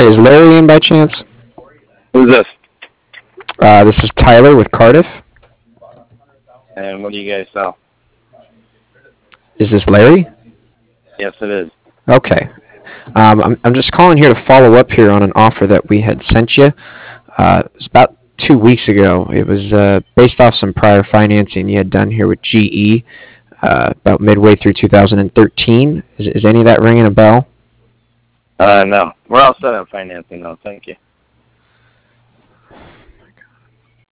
Hey, is Larry in by chance? Who's this? This is Tyler with Cardiff. And what do you guys sell? Is this Larry? Yes, it is. Okay. I'm just calling here to follow up here on an offer that we had sent you. It was about 2 weeks ago. It was based off some prior financing you had done here with GE about midway through 2013. Is any of that ringing a bell? No. We're all set on financing, though. Thank you.